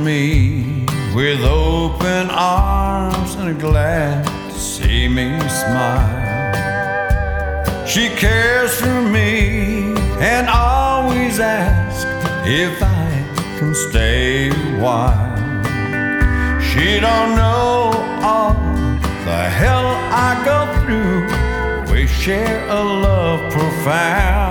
me with open arms and glad to see me smile. She cares for me and always asks if I can stay a while. She don't know all the hell I go through. We share a love profound.